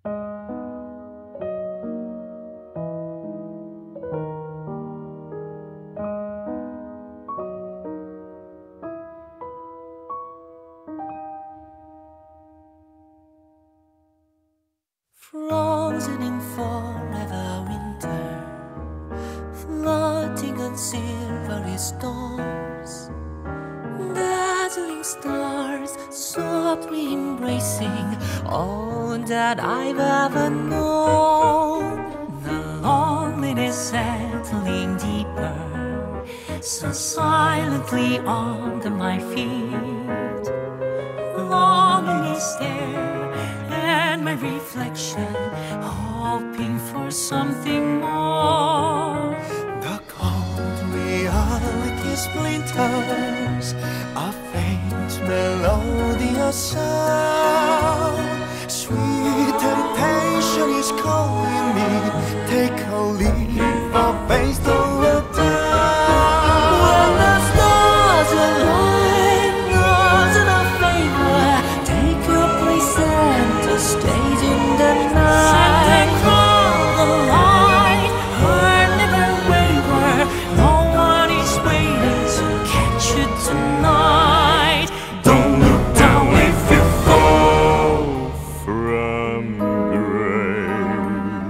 Frozen in forever winter, floating on silvery storms, dazzling stars softly embracing all that I've ever known. The loneliness settling deeper, so silently under my feet. Longing is there, and my reflection, hoping for something more. The cold reality splinters, a faint melodious sound. Sweet temptation is calling me, take a leap or face the world down. When the stars align, rose in our favor, take your place center stage in the night. Center crown the light, heart never waver, no one is waiting to catch you tonight. Don't look down if you fall from grace.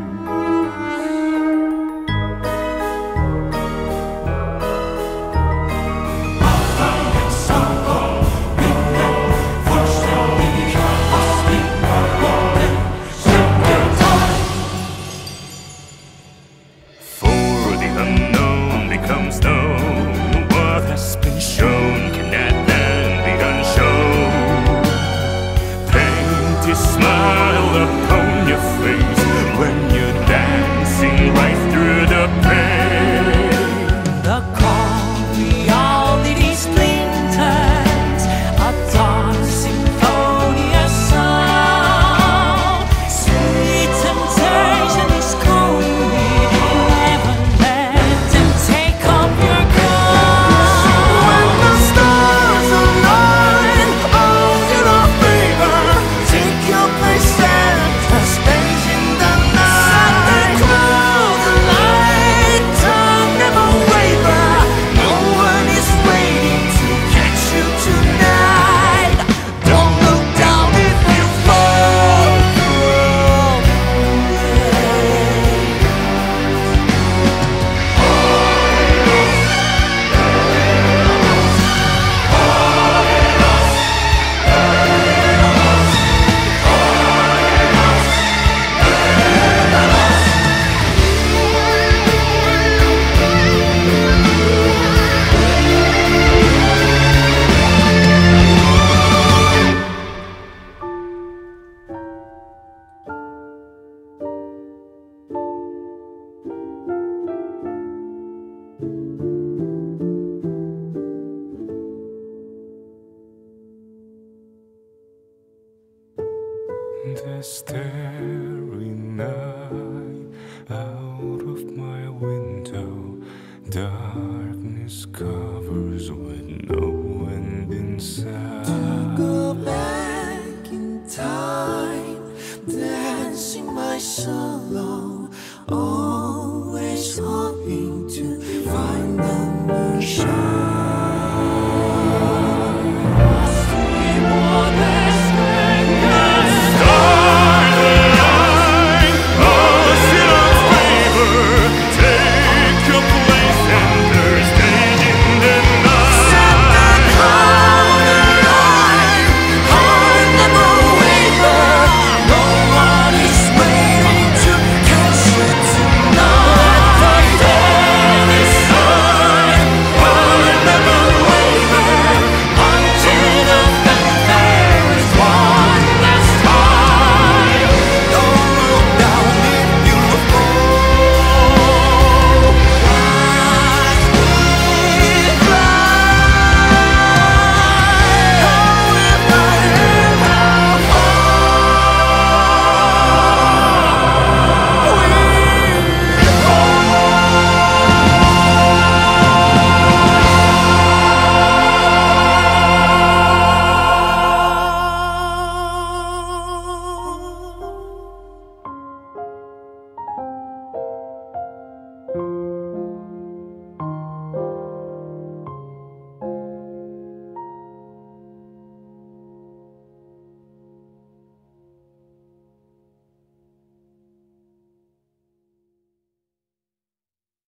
For the unknown becomes known, what has been shown cannot then be unshown. Paint a smile upon your face when you're dancing right through the pain. The cold reality splinters, a dark symphonious sound. Sweet temptation is calling me, never let them take up your crown. When the stars align, all in our favor, take your place center stage in the night. Center crown the light, tongue never waver, no one is waiting to catch you tonight. Don't look down if you fall from the starry night. Out of my window, darkness covers with no end inside. To go back in time, dancing my song.